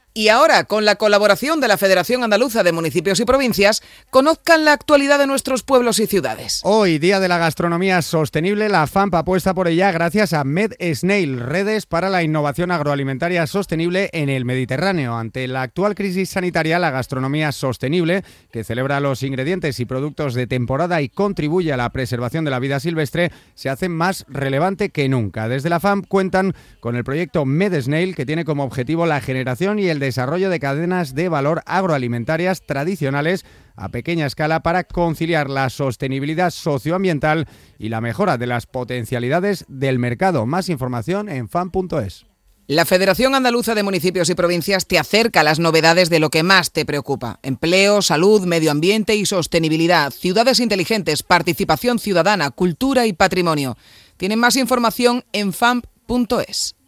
Y ahora, con la colaboración de la Federación Andaluza de Municipios y Provincias, conozcan la actualidad de nuestros pueblos y ciudades. Hoy, Día de la Gastronomía Sostenible, la FAMP apuesta por ella gracias a MedSnail, redes para la innovación agroalimentaria sostenible en el Mediterráneo. Ante la actual crisis sanitaria, la gastronomía sostenible, que celebra los ingredientes y productos de temporada y contribuye a la preservación de la vida silvestre, se hace más relevante que nunca. Desde la FAMP cuentan con el proyecto MedSnail, que tiene como objetivo la generación y el desarrollo de cadenas de valor agroalimentarias tradicionales a pequeña escala para conciliar la sostenibilidad socioambiental y la mejora de las potencialidades del mercado. Más información en FAMP.es. La Federación Andaluza de Municipios y Provincias te acerca a las novedades de lo que más te preocupa: empleo, salud, medio ambiente y sostenibilidad, ciudades inteligentes, participación ciudadana, cultura y patrimonio. Tienen más información en FAMP.es.